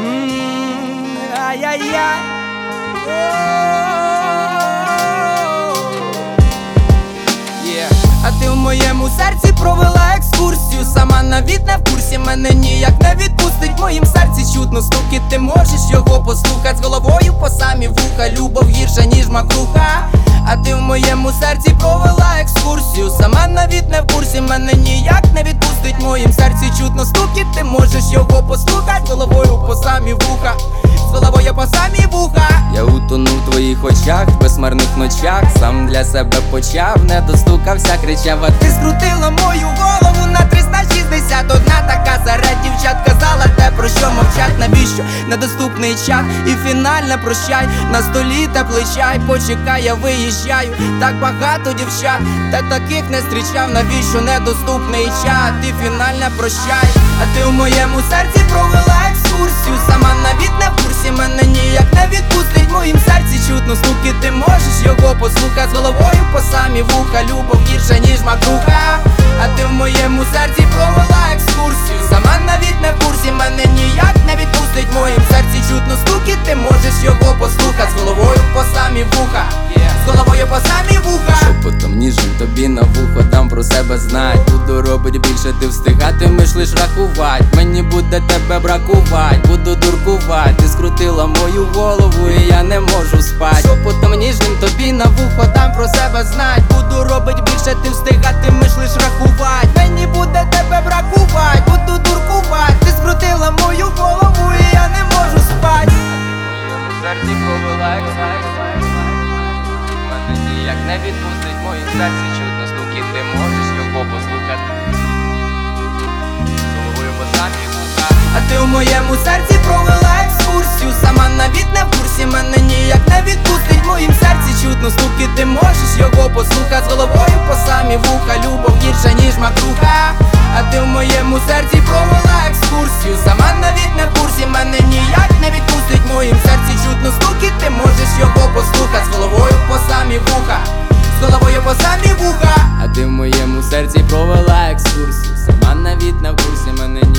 Ай-яй-яй. А ти в моєму серці провела екскурсію. Сама навіть не в курсі, мене ніяк не відпустить. В моїм серці чутно стукіт, ти можеш його послухать. З головою по самі вуха, любов гірша, ніж макруха. А ти в моєму серці провела екскурсію. Сама навіть не в курсі, мене ніяк не відпустить. В моїм серці чутно стукіт, ти можеш його послухать. З головою по самі вуха, з головою по самі вуха. Я утонув в твоїх очах, в безмарних ночах. Сам для себе почав, не достукався, кричав. А ти скрутила мою голову на 360. Одна така серед дівчат казала те, про що мовчать. Навіщо недоступний чат і фінальне прощай. На столі теплий чай, почекай, я виїжджаю. Так багато дівчат, та таких не зустрічав. Навіщо недоступний чат і фінальне прощай. А ти в моєму серці провела екскурсію. Сама навіть не в курсі, мене ніяк не відпустить. В моїм серці чутно стукіт, ти можеш його послухать. З головою по самі вуха, любов гірша, ніж макруха. А ти в моєму серці провела екскурсію. Сама навіть не в курсі, мене ніяк не відпустить. В моїм серці чутно стукіт, ти можеш його послухать. З головою по самі вуха, з головою по самі вуха. Шепотом ніжним тобі на вухо дам про себе знать. Буду робить більше, ти встигатимеш лиш рахувать. Мені буде тебе бракувать, буду дуркувать. Ти скрутила мою голову і я не можу спать. Шепотом ніжним тобі на вухо дам про себе знать. Буду робить більше, ти встигатимеш лиш рахувать. Мені буде тебе бракувать, буду дуркувать. Ти скрутила мою голову і я не можу спать. В серці провела мене ніяк не відпустить. В моїм серці чутно стукіт, ти можеш його послухати. З головою по самі вуха. А ти в моєму серці провела екскурсію. Сама навіть не в курсі, мене ніяк не відпустить. В моїм серці чутно стукіт, ти можеш його послухати. З головою по самі вуха, любов гірша, ніж макруха. А ти в моєму серці провела екскурсію. Сама навіть не в курсі, мене ніяк не відпустить. В моїм серці чутно стукіт, ти можеш його послухати. З головою по самі вуха, з головою по самі вуха. А ти в моєму серці провела екскурсію. Сама навіть не в курсі, мене